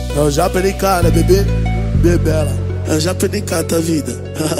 É o Japa de cara, bebê, bebela. É o Japa de cara, tua vida.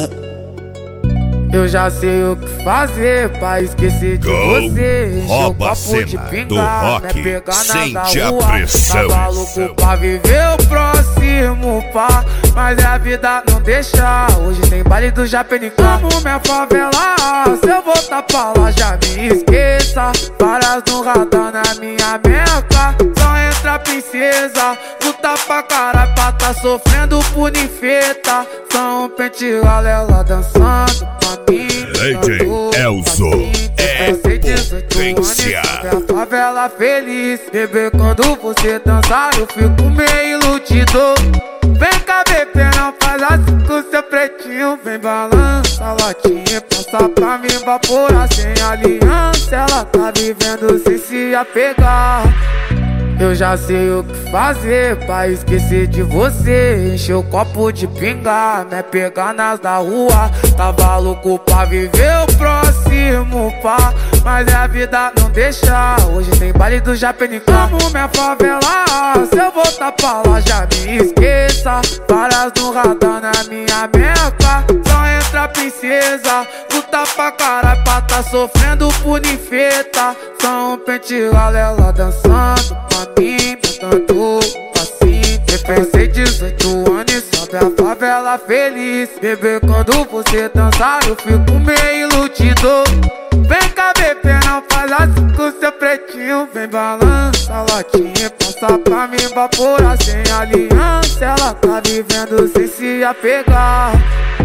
Eu já sei o que fazer pra esquecer de você. Encher o copo de pingar, né? Pegar na rua. Tá maluco pra viver o próximo pá. Mas é a vida não deixa. Hoje tem baile do Japenicá. Amo minha favela. Se eu voltar pra lá já me esqueça. Várias no radar na minha meca. Só entra princesa. Luta pra caralho pra tá sofrendo por ninfeta. Só um pente galela dançando. DJ Elzo é potência. A favela feliz, bebê, quando você dançar eu fico meio iludido. Vem cá, bebê, não faz assim com seu pretinho. Vem balança a latinha, passa pra me evaporar sem aliança. Ela tá vivendo sem se apegar. Eu já sei o que fazer pra esquecer de você. Encher o copo de pingar, né? Pegar nas da rua. Tava louco pra viver o próximo pá. Mas é a vida não deixa. Hoje tem baile do Japenicá. Amo minha favela. Se eu voltar pra lá já me esqueça. Várias no radar na minha meca. Só entra princesa. Luta pra caralho pra tá sofrendo por ninfeta. Só um pente galela dançando. Tanto assim, pensei 18 anos e sobe a favela feliz. Bebê, quando você dançar eu fico meio iludido. Vem cá, bebê, não faz assim com seu pretinho. Vem balança a latinha, passa pra me evaporar sem aliança. Ela tá vivendo sem se apegar.